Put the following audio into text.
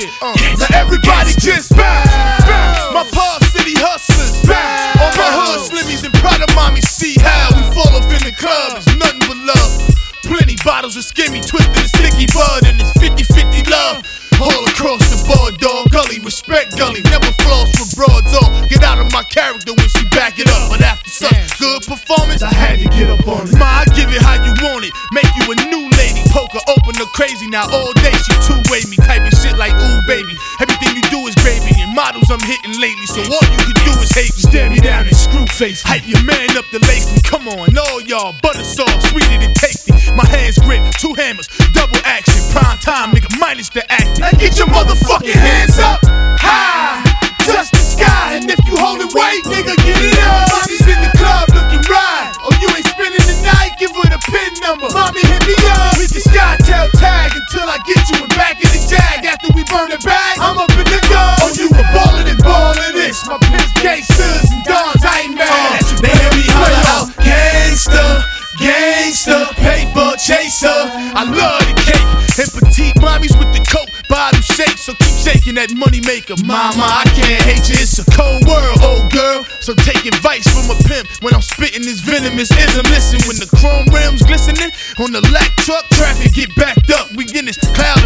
Now everybody just bounce. My Park City hustlers bounce. All my hood slimmies and proud of mommy see how we fall up in the club. It's nothing but love. Plenty bottles of skimmy, twisted and sticky bud, and it's 50-50 love. All across the board, dog. Gully, respect Gully. Never floss for broads off. Get out of my character when she back it up. But after such good performance, I had to get up on it. Ma, I give it how you want it. Make you a new lady. Poker open her crazy now all day. She two-way me, typing shit like ooh baby. Everything you do is gravy. And models I'm hitting lately, so all you can do is hate me. Stare me down and screw face. Hype your man up to lace me. Come on, all y'all. Butter sauce, sweeter than tasty. My hands grip, 2 hammers, double action. Prime time, nigga, minus the acting. Now get your motherfucking hands up high, touch the sky, and if you holding weight, nigga, get it up. Mommy's in the club looking right. Oh, you ain't spending the night? Give her the pin number. Mommy, hit me up. We can SkyTel tag until I get you in back in the jag. After we burn it back, I'm up in the gun. Oh, you a ballin' and ballin' this. My pimps, gangsters, and dons, I ain't mad. They hear me holler out, gangsta, gangsta, paper chaser. I love the cake and petite mommies with the coke bottle shake. So keep shaking that money maker, mama. I can't hate you. It's a cold world, old girl. So take advice from a pimp when I'm spitting this venomous ism. Listen, when the chrome rims glistening on the lack truck, traffic get backed up. We in this cloud.